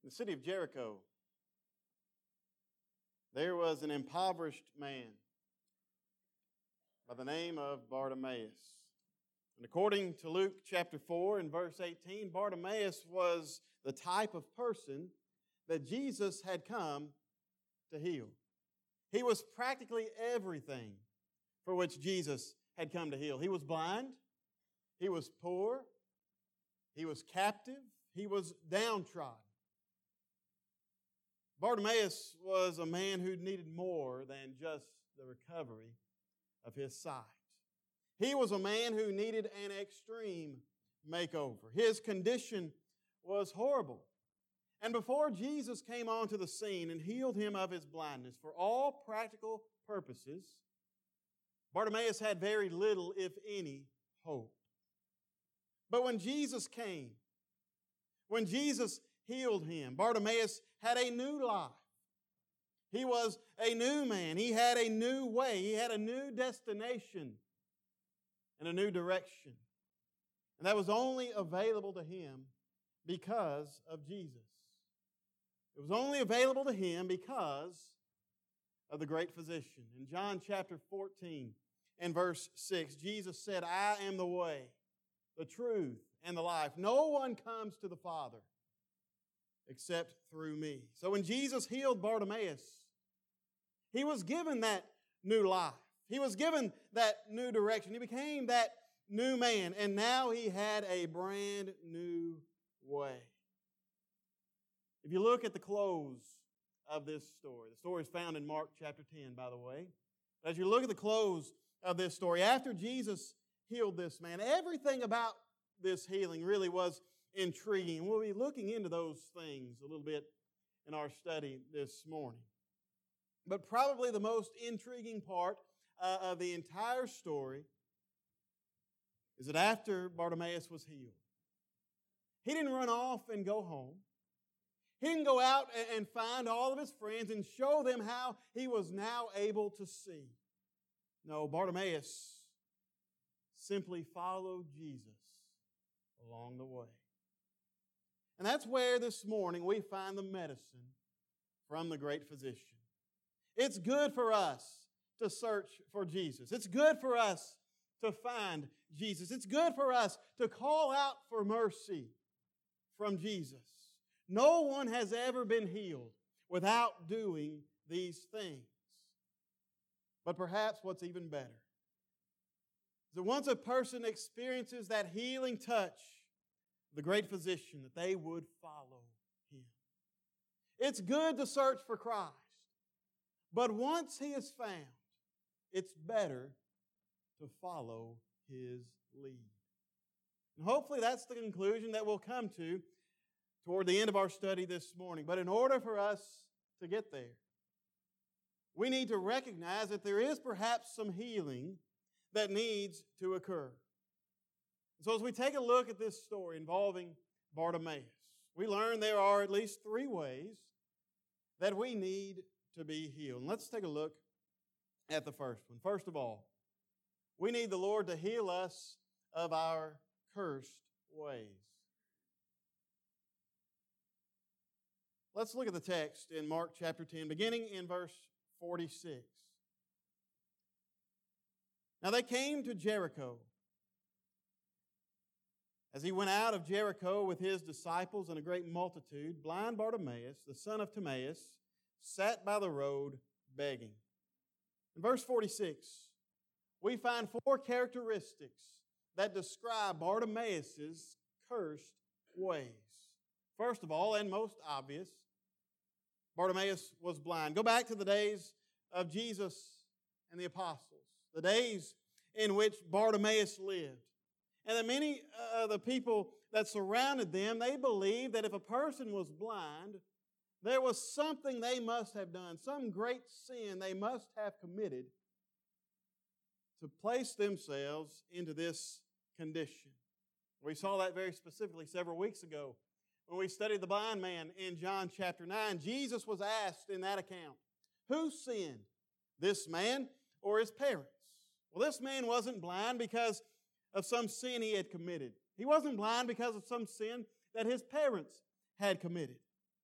In the city of Jericho, there was an impoverished man by the name of Bartimaeus. And according to Luke chapter 4 and verse 18, Bartimaeus was the type of person that Jesus had come to heal. He was practically everything for which Jesus had come to heal. He was blind, he was poor, he was captive, he was downtrodden. Bartimaeus was a man who needed more than just the recovery of his sight. He was a man who needed an extreme makeover. His condition was horrible. And before Jesus came onto the scene and healed him of his blindness, for all practical purposes, Bartimaeus had very little, if any, hope. But when Jesus came, when Jesus healed him, Bartimaeus had a new life. He was a new man. He had a new way. He had a new destination and a new direction. And that was only available to him because of Jesus. It was only available to him because of the great physician. In John chapter 14 and verse 6, Jesus said, "I am the way, the truth, and the life. No one comes to the Father except through me." So when Jesus healed Bartimaeus, he was given that new life. He was given that new direction. He became that new man, and now he had a brand new way. If you look at the close of this story, the story is found in Mark chapter 10, by the way. But as you look at the close of this story, after Jesus healed this man, everything about this healing really was intriguing. We'll be looking into those things a little bit in our study this morning. But probably the most intriguing part of the entire story is that after Bartimaeus was healed, he didn't run off and go home. He didn't go out and find all of his friends and show them how he was now able to see. No, Bartimaeus simply followed Jesus along the way. And that's where this morning we find the medicine from the great physician. It's good for us to search for Jesus. It's good for us to find Jesus. It's good for us to call out for mercy from Jesus. No one has ever been healed without doing these things. But perhaps what's even better is that once a person experiences that healing touch, the great physician, that they would follow him. It's good to search for Christ, but once he is found, it's better to follow his lead. And hopefully that's the conclusion that we'll come to toward the end of our study this morning. But in order for us to get there, we need to recognize that there is perhaps some healing that needs to occur. So as we take a look at this story involving Bartimaeus, we learn there are at least three ways that we need to be healed. And let's take a look at the first one. First of all, we need the Lord to heal us of our cursed ways. Let's look at the text in Mark chapter 10, beginning in verse 46. Now they came to Jericho. As he went out of Jericho with his disciples and a great multitude, blind Bartimaeus, the son of Timaeus, sat by the road begging. In verse 46, we find four characteristics that describe Bartimaeus' cursed ways. First of all, and most obvious, Bartimaeus was blind. Go back to the days of Jesus and the apostles, the days in which Bartimaeus lived. And that many of the people that surrounded them, they believed that if a person was blind, there was something they must have done, some great sin they must have committed to place themselves into this condition. We saw that very specifically several weeks ago when we studied the blind man in John chapter 9. Jesus was asked in that account, who sinned, this man or his parents? Well, this man wasn't blind because of some sin he had committed. He wasn't blind because of some sin that his parents had committed.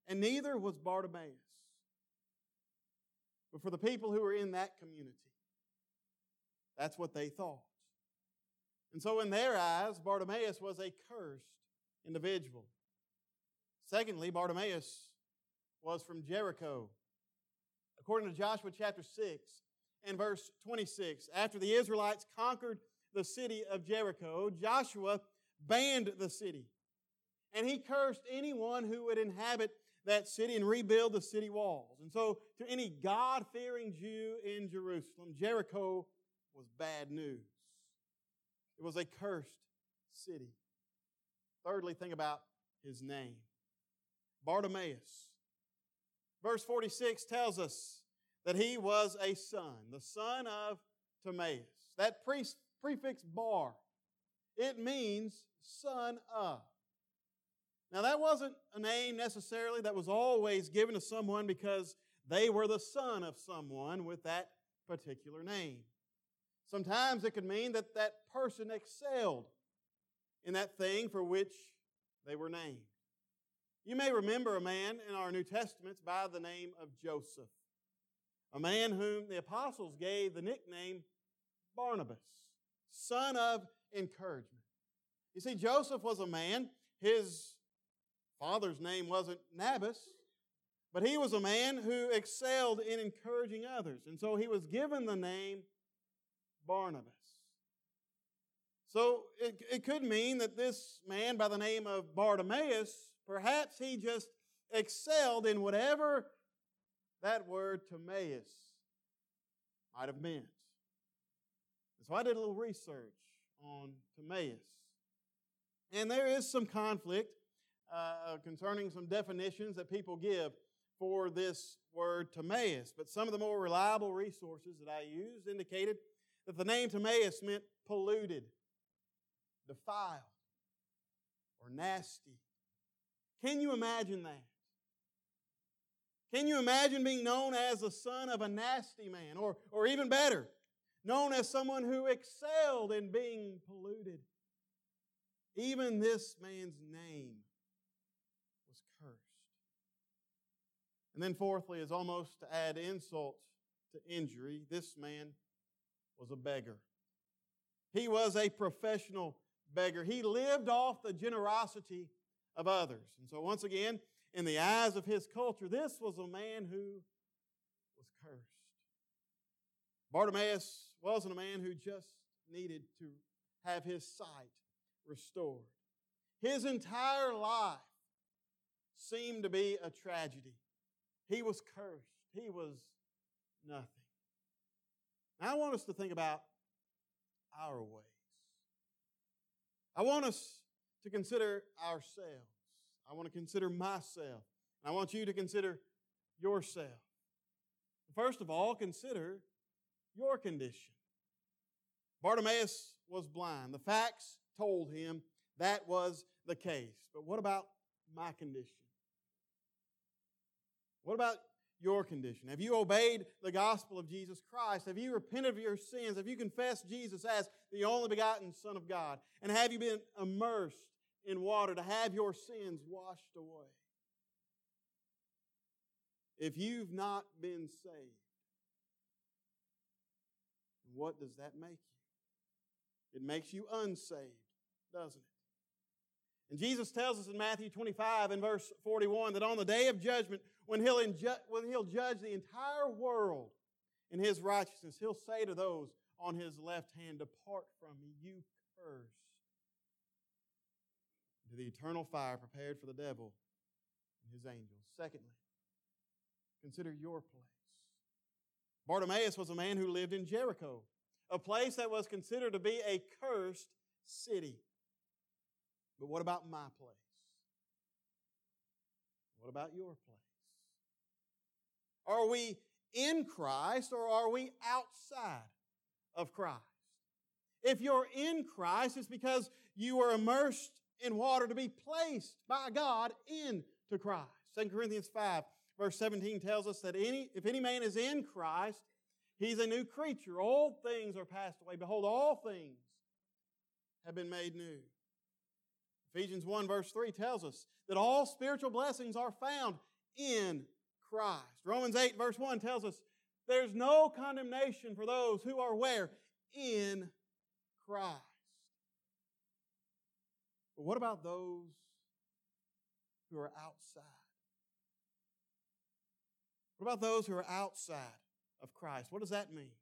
and neither was Bartimaeus. But for the people who were in that community, that's what they thought. And so in their eyes, Bartimaeus was a cursed individual. Secondly, Bartimaeus was from Jericho. According to Joshua chapter 6 and verse 26, after the Israelites conquered the city of Jericho, Joshua banned the city. And he cursed anyone who would inhabit that city and rebuild the city walls. And so to any God-fearing Jew in Jerusalem, Jericho was bad news. It was a cursed city. Thirdly, think about his name. Bartimaeus. Verse 46 tells us that he was a son, the son of Timaeus. That prefix bar, it means son of. Now that wasn't a name necessarily that was always given to someone because they were the son of someone with that particular name. Sometimes it could mean that that person excelled in that thing for which they were named. You may remember a man in our New Testaments by the name of Joseph, a man whom the apostles gave the nickname Barnabas, son of encouragement. You see, Joseph was a man, his father's name wasn't Nabas, but he was a man who excelled in encouraging others. And so he was given the name Barnabas. So it could mean that this man by the name of Bartimaeus, perhaps he just excelled in whatever that word Timaeus might have meant. And so I did a little research on Timaeus. And there is some conflict concerning some definitions that people give for this word Timaeus. But some of the more reliable resources that I used indicated that the name Timaeus meant polluted, defiled, or nasty. Can you imagine that? Can you imagine being known as the son of a nasty man? Or even better, known as someone who excelled in being polluted? Even this man's name was cursed. And then fourthly, as almost to add insult to injury, this man was a beggar. He was a professional beggar. He lived off the generosity of others. And so once again, in the eyes of his culture, this was a man who was cursed. Bartimaeus wasn't a man who just needed to have his sight restored. His entire life seemed to be a tragedy. He was cursed. He was nothing. Now I want us to think about our ways. I want us to consider ourselves. I want to consider myself. I want you to consider yourself. First of all, consider your condition. Bartimaeus was blind. The facts told him that was the case. But what about my condition? What about your condition? Have you obeyed the gospel of Jesus Christ? Have you repented of your sins? Have you confessed Jesus as the only begotten Son of God? And have you been immersed in water to have your sins washed away? If you've not been saved, what does that make you? It makes you unsaved, doesn't it? And Jesus tells us in Matthew 25 and verse 41 that on the day of judgment, when he'll judge the entire world in his righteousness, he'll say to those on his left hand, "Depart from me, you cursed, to the eternal fire prepared for the devil and his angels." Secondly, consider your place. Bartimaeus was a man who lived in Jericho, a place that was considered to be a cursed city. But what about my place? What about your place? Are we in Christ or are we outside of Christ? If you're in Christ, it's because you were immersed in water to be placed by God into Christ. 2 Corinthians 5, verse 17 tells us that if any man is in Christ, he's a new creature. Old things are passed away. Behold, all things have been made new. Ephesians 1, verse 3 tells us that all spiritual blessings are found in Christ. Romans 8 verse 1 tells us there's no condemnation for those who are where? In Christ. But what about those who are outside? What about those who are outside of Christ? What does that mean?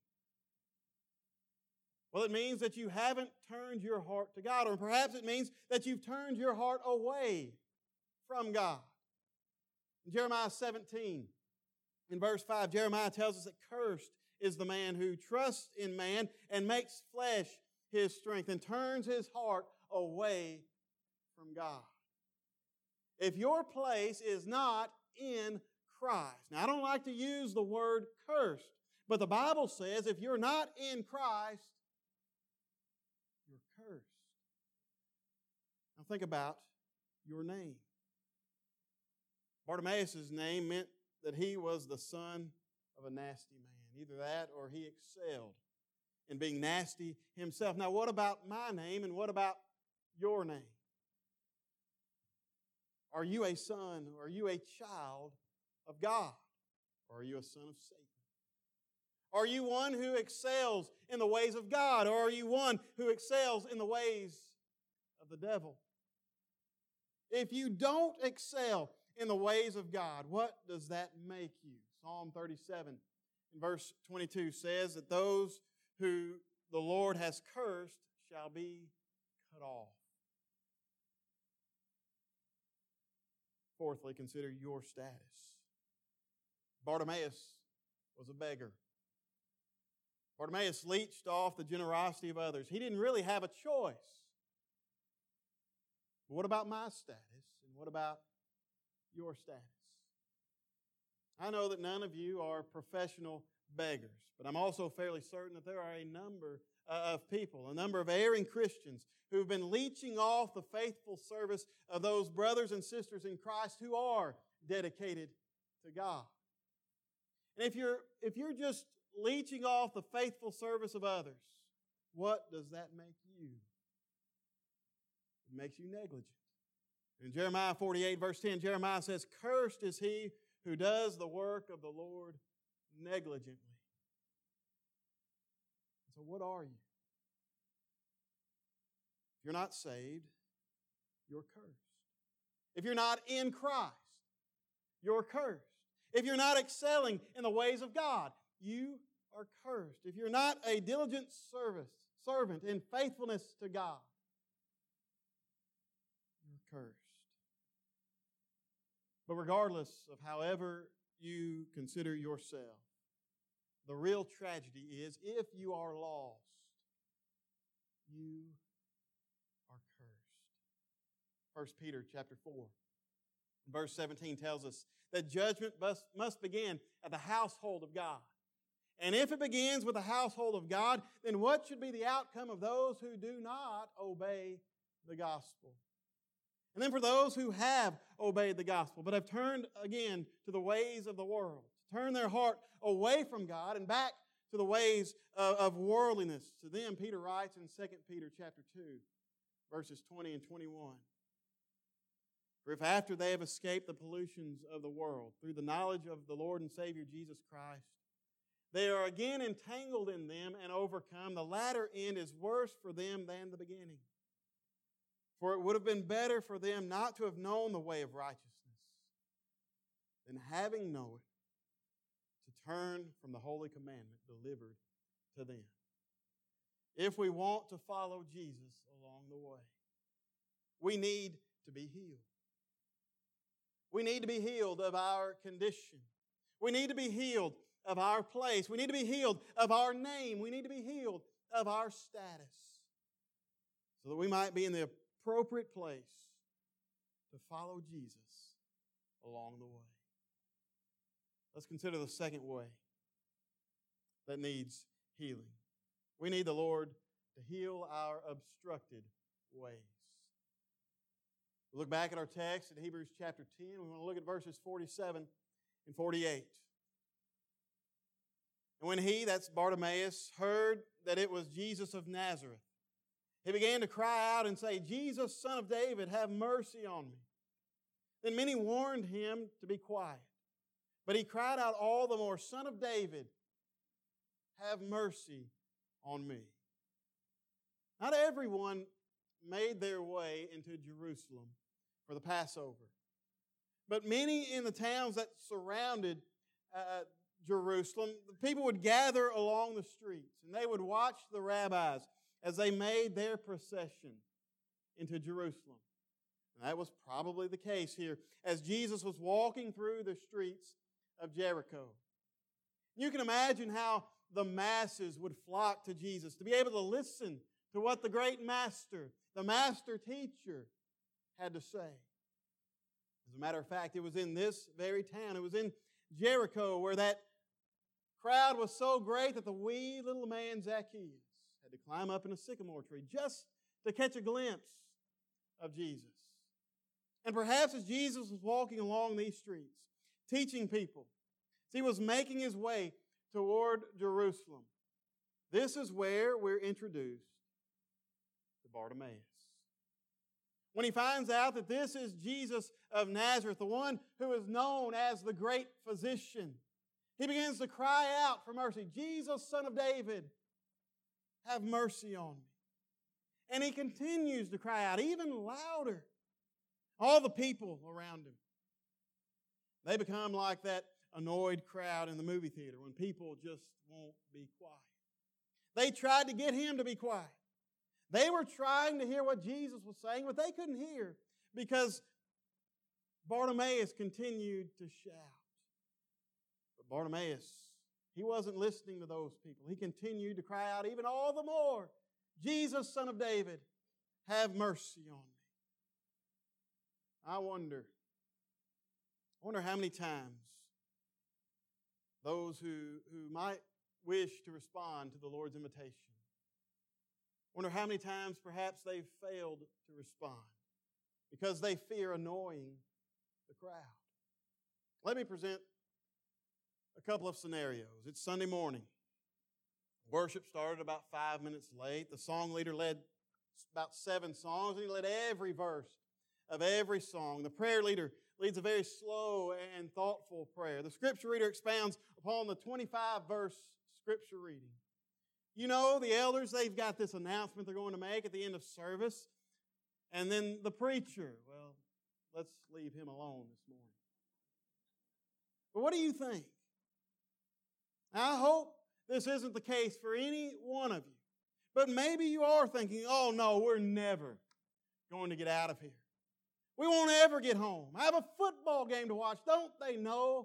Well, it means that you haven't turned your heart to God, or perhaps it means that you've turned your heart away from God. In Jeremiah 17, in verse 5, Jeremiah tells us that cursed is the man who trusts in man and makes flesh his strength and turns his heart away from God. If your place is not in Christ. Now, I don't like to use the word cursed, but the Bible says if you're not in Christ, you're cursed. Now, think about your name. Bartimaeus' name meant that he was the son of a nasty man. Either that or he excelled in being nasty himself. Now, what about my name and what about your name? Are you a son or are you a child of God? Or are you a son of Satan? Are you one who excels in the ways of God? Or are you one who excels in the ways of the devil? If you don't excel in the ways of God, what does that make you? Psalm 37 in verse 22 says that those who the Lord has cursed shall be cut off. Fourthly, consider your status. Bartimaeus was a beggar. Bartimaeus leached off the generosity of others. He didn't really have a choice. But what about my status? And what about your status? I know that none of you are professional beggars, but I'm also fairly certain that there are a number of people, a number of erring Christians who've been leeching off the faithful service of those brothers and sisters in Christ who are dedicated to God. And if you're just leeching off the faithful service of others, what does that make you? It makes you negligent. In Jeremiah 48, verse 10, Jeremiah says, "Cursed is he who does the work of the Lord negligently." So what are you? If you're not saved, you're cursed. If you're not in Christ, you're cursed. If you're not excelling in the ways of God, you are cursed. If you're not a diligent servant in faithfulness to God, you're cursed. But regardless of however you consider yourself, the real tragedy is if you are lost, you are cursed. 1 Peter chapter 4, verse 17 tells us that judgment must begin at the household of God. And if it begins with the household of God, then what should be the outcome of those who do not obey the gospel? And then for those who have obeyed the gospel, but have turned again to the ways of the world, turn their heart away from God and back to the ways of worldliness. To them, Peter writes in 2 Peter chapter 2, verses 20 and 21. For if after they have escaped the pollutions of the world through the knowledge of the Lord and Savior Jesus Christ, they are again entangled in them and overcome, the latter end is worse for them than the beginning. For it would have been better for them not to have known the way of righteousness than having known it, to turn from the holy commandment delivered to them. If we want to follow Jesus along the way, we need to be healed. We need to be healed of our condition. We need to be healed of our place. We need to be healed of our name. We need to be healed of our status so that we might be in the appropriate place to follow Jesus along the way. Let's consider the second way that needs healing. We need the Lord to heal our obstructed ways. We look back at our text at Hebrews chapter 10. We want to look at verses 47 and 48. And when he, that's Bartimaeus, heard that it was Jesus of Nazareth, he began to cry out and say, "Jesus, Son of David, have mercy on me." Then many warned him to be quiet. But he cried out all the more, Son of David, have mercy on me. Not everyone made their way into Jerusalem for the Passover. But many in the towns that surrounded Jerusalem, the people would gather along the streets and they would watch the rabbis as they made their procession into Jerusalem. And that was probably the case here as Jesus was walking through the streets of Jericho. You can imagine how the masses would flock to Jesus to be able to listen to what the great master, the master teacher, had to say. As a matter of fact, it was in this very town, it was in Jericho, where that crowd was so great that the wee little man Zacchaeus had to climb up in a sycamore tree just to catch a glimpse of Jesus. And perhaps as Jesus was walking along these streets, teaching people, as he was making his way toward Jerusalem, this is where we're introduced to Bartimaeus. When he finds out that this is Jesus of Nazareth, the one who is known as the great physician, he begins to cry out for mercy. Jesus, Son of David, have mercy on me. And he continues to cry out even louder. All the people around him, they become like that annoyed crowd in the movie theater when people just won't be quiet. They tried to get him to be quiet. They were trying to hear what Jesus was saying, but they couldn't hear because Bartimaeus continued to shout. But Bartimaeus, he wasn't listening to those people. He continued to cry out even all the more, Jesus, Son of David, have mercy on me. I wonder how many times those who might wish to respond to the Lord's invitation, wonder how many times perhaps they've failed to respond because they fear annoying the crowd. Let me present a couple of scenarios. It's Sunday morning. Worship started about 5 minutes late. The song leader led about 7 songs, and he led every verse of every song. The prayer leader leads a very slow and thoughtful prayer. The scripture reader expounds upon the 25-verse scripture reading. You know, the elders, they've got this announcement they're going to make at the end of service. And then the preacher, well, let's leave him alone this morning. But what do you think? I hope this isn't the case for any one of you. But maybe you are thinking, oh no, we're never going to get out of here. We won't ever get home. I have a football game to watch. Don't they know?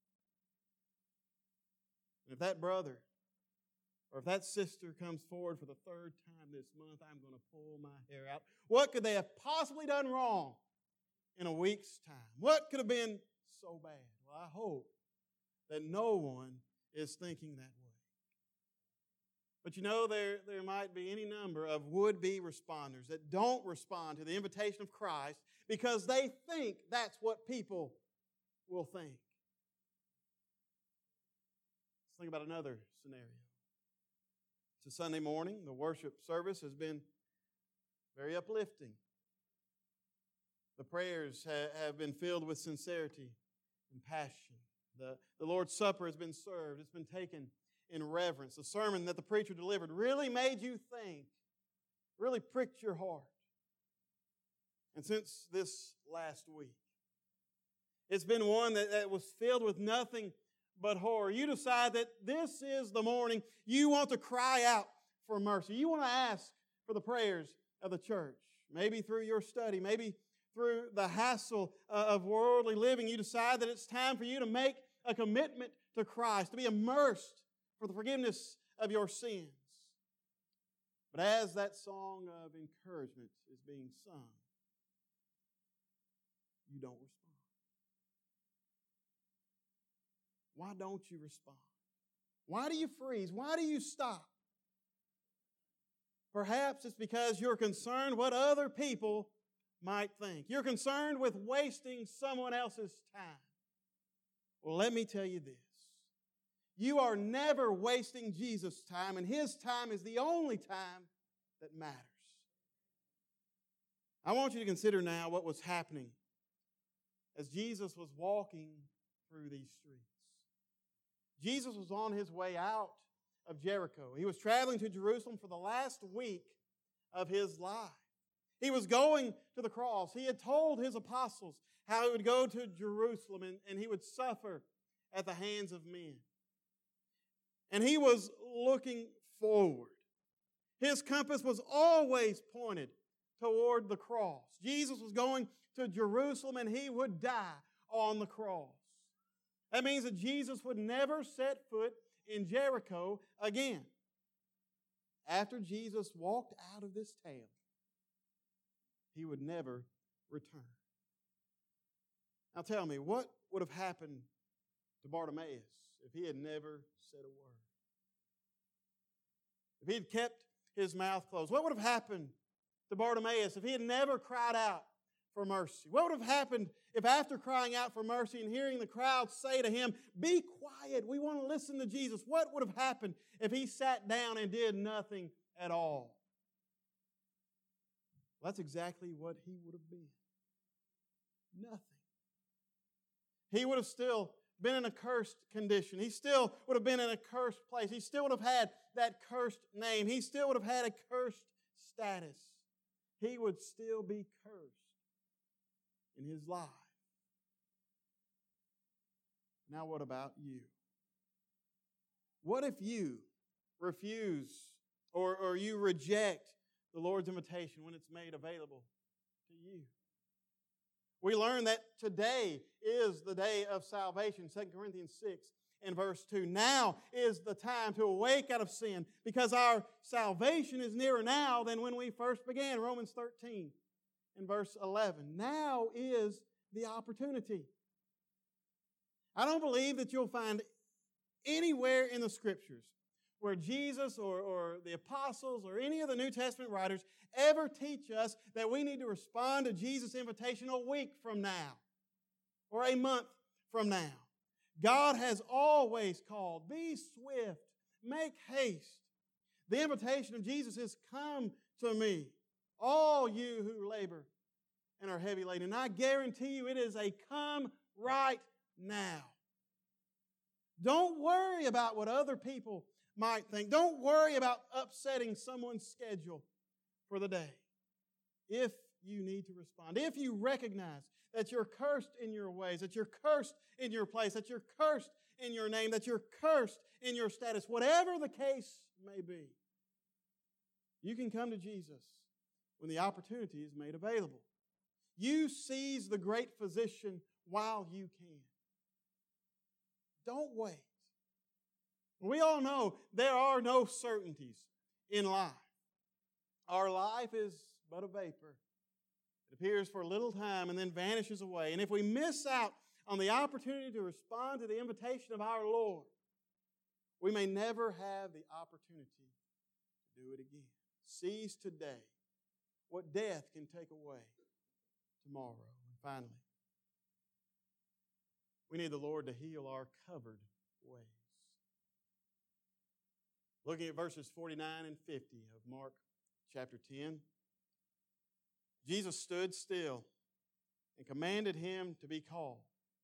And if that brother or if that sister comes forward for the 3rd time this month, I'm going to pull my hair out. What could they have possibly done wrong in a week's time? What could have been so bad? Well, I hope that no one is thinking that way. But you know, there might be any number of would-be responders that don't respond to the invitation of Christ because they think that's what people will think. Let's think about another scenario. It's a Sunday morning. The worship service has been very uplifting. The prayers have been filled with sincerity and passion. The Lord's Supper has been served. It's been taken in reverence. The sermon that the preacher delivered really made you think, really pricked your heart. And since this last week, it's been one that was filled with nothing but horror. You decide that this is the morning you want to cry out for mercy. You want to ask for the prayers of the church. Maybe through your study, maybe through the hassle of worldly living, you decide that it's time for you to make a commitment to Christ, to be immersed for the forgiveness of your sins. But as that song of encouragement is being sung, you don't respond. Why don't you respond? Why do you freeze? Why do you stop? Perhaps it's because you're concerned what other people might think. You're concerned with wasting someone else's time. Well, let me tell you this. You are never wasting Jesus' time, and His time is the only time that matters. I want you to consider now what was happening as Jesus was walking through these streets. Jesus was on his way out of Jericho. He was traveling to Jerusalem for the last week of his life. He was going to the cross. He had told his apostles how he would go to Jerusalem and he would suffer at the hands of men. And he was looking forward. His compass was always pointed toward the cross. Jesus was going to Jerusalem and he would die on the cross. That means that Jesus would never set foot in Jericho again. After Jesus walked out of this town, he would never return. Now tell me, what would have happened to Bartimaeus if he had never said a word? If he had kept his mouth closed? What would have happened to Bartimaeus if he had never cried out for mercy? What would have happened if after crying out for mercy and hearing the crowd say to him, "Be quiet, we want to listen to Jesus"? What would have happened if he sat down and did nothing at all? Well, that's exactly what he would have been. Nothing. He would have still been in a cursed condition. He still would have been in a cursed place. He still would have had that cursed name. He still would have had a cursed status. He would still be cursed in his life. Now what about you? What if you refuse or you reject the Lord's invitation when it's made available to you? We learn that today is the day of salvation. 2 Corinthians 6 and verse 2. Now is the time to awake out of sin because our salvation is nearer now than when we first began. Romans 13 and verse 11. Now is the opportunity. I don't believe that you'll find anywhere in the Scriptures where Jesus or the apostles or any of the New Testament writers ever teach us that we need to respond to Jesus' invitation a week from now or a month from now. God has always called, be swift, make haste. The invitation of Jesus is, come to me, all you who labor and are heavy laden. And I guarantee you it is a come right now. Don't worry about what other people might think. Don't worry about upsetting someone's schedule for the day. If you need to respond, if you recognize that you're cursed in your ways, that you're cursed in your place, that you're cursed in your name, that you're cursed in your status, whatever the case may be, you can come to Jesus when the opportunity is made available. You seize the great physician while you can. Don't wait. We all know there are no certainties in life. Our life is but a vapor. It appears for a little time and then vanishes away. And if we miss out on the opportunity to respond to the invitation of our Lord, we may never have the opportunity to do it again. Seize today what death can take away tomorrow. And finally, we need the Lord to heal our covered ways. Looking at verses 49 and 50 of Mark chapter 10, Jesus stood still and commanded him to be called.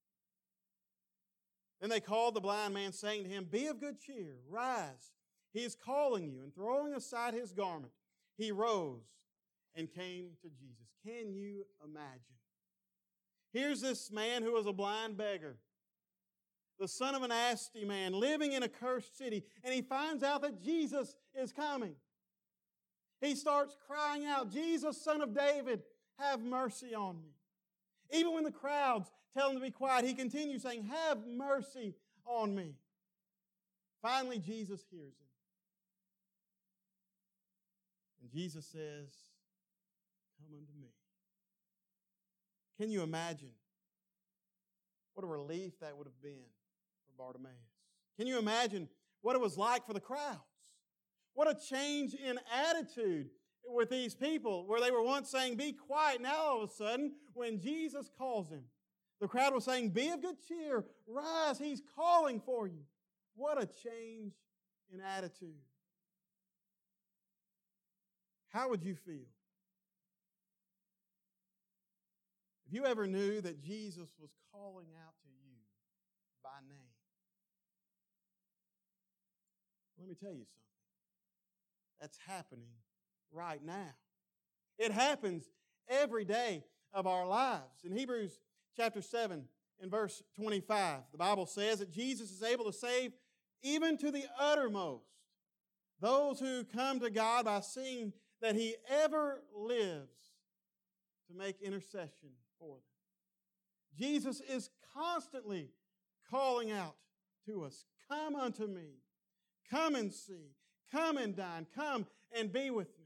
Then they called the blind man, saying to him, "Be of good cheer, rise, he is calling you." And throwing aside his garment, he rose and came to Jesus. Can you imagine? Here's this man who was a blind beggar, the son of an nasty man, living in a cursed city, and he finds out that Jesus is coming. He starts crying out, "Jesus, Son of David, have mercy on me." Even when the crowds tell him to be quiet, he continues saying, "Have mercy on me." Finally, Jesus hears him. And Jesus says, "Come unto me." Can you imagine what a relief that would have been for Bartimaeus? Can you imagine what it was like for the crowds? What a change in attitude with these people, where they were once saying, "Be quiet." Now all of a sudden, when Jesus calls him, the crowd was saying, "Be of good cheer, rise, he's calling for you." What a change in attitude. How would you feel If you ever knew that Jesus was calling out to you by name, let me tell you something. That's happening right now. It happens every day of our lives. In Hebrews chapter 7 and verse 25, the Bible says that Jesus is able to save even to the uttermost those who come to God by seeing that He ever lives to make intercession for them. Jesus is constantly calling out to us, "Come unto me, come and see, come and dine, come and be with me."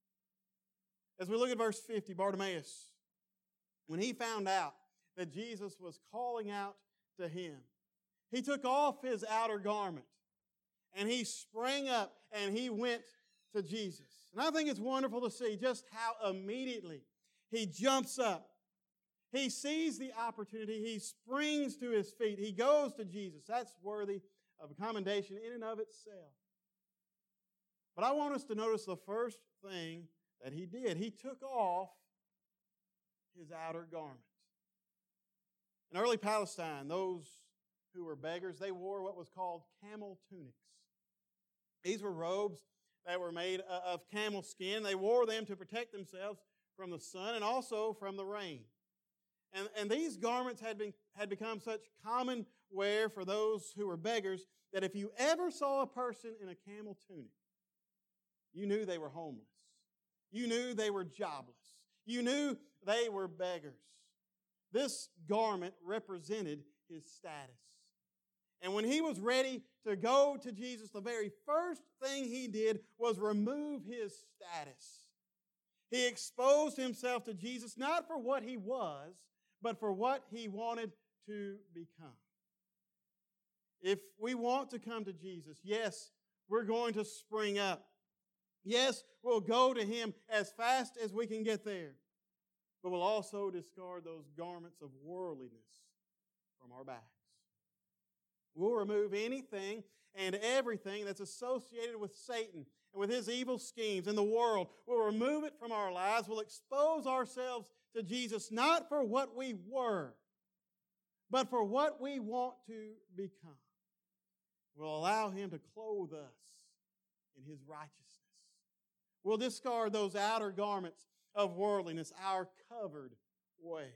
As we look at verse 50, Bartimaeus, when he found out that Jesus was calling out to him, he took off his outer garment and he sprang up and he went to Jesus. And I think it's wonderful to see just how immediately he jumps up. He sees the opportunity. He springs to his feet. He goes to Jesus. That's worthy of a commendation in and of itself. But I want us to notice the first thing that he did. He took off his outer garment. In early Palestine, those who were beggars, they wore what was called camel tunics. These were robes that were made of camel skin. They wore them to protect themselves from the sun and also from the rain. And these garments had become such common wear for those who were beggars that if you ever saw a person in a camel tunic, you knew they were homeless. You knew they were jobless. You knew they were beggars. This garment represented his status. And when he was ready to go to Jesus, the very first thing he did was remove his status. He exposed himself to Jesus not for what he was, but for what he wanted to become. If we want to come to Jesus, yes, we're going to spring up. Yes, we'll go to Him as fast as we can get there. But we'll also discard those garments of worldliness from our backs. We'll remove anything and everything that's associated with Satan and with his evil schemes in the world. We'll remove it from our lives. We'll expose ourselves to Jesus not for what we were, but for what we want to become. We'll allow Him to clothe us in His righteousness. We'll discard those outer garments of worldliness, our covered ways.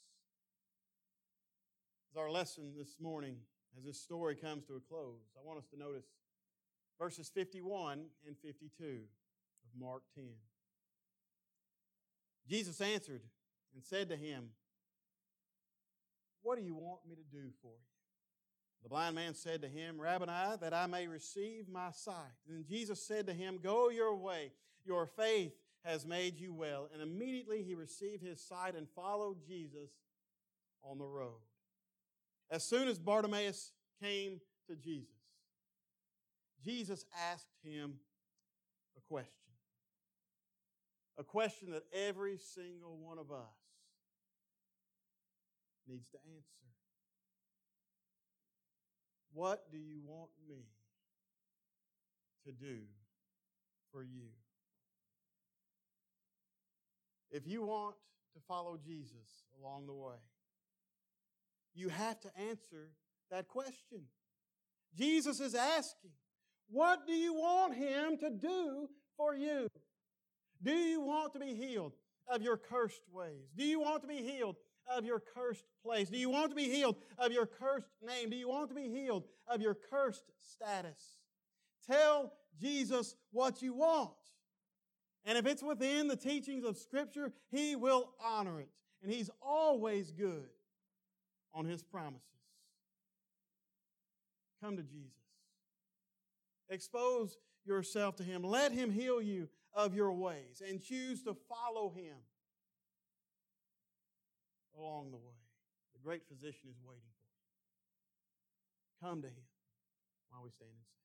As our lesson this morning, as this story comes to a close, I want us to notice verses 51 and 52 of Mark 10. Jesus answered and said to him, "What do you want me to do for you?" The blind man said to him, "Rabboni, that I may receive my sight." And Jesus said to him, "Go your way. Your faith has made you well." And immediately he received his sight and followed Jesus on the road. As soon as Bartimaeus came to Jesus, Jesus asked him a question. A question that every single one of us needs to answer. What do you want me to do for you? If you want to follow Jesus along the way, you have to answer that question. Jesus is asking, what do you want Him to do for you? Do you want to be healed of your cursed ways? Do you want to be healed of your cursed place? Do you want to be healed of your cursed name? Do you want to be healed of your cursed status? Tell Jesus what you want. And if it's within the teachings of Scripture, He will honor it. And He's always good on His promises. Come to Jesus. Expose yourself to Him. Let Him heal you of your ways and choose to follow Him along the way. The great physician is waiting for you. Come to Him while we stand and sing.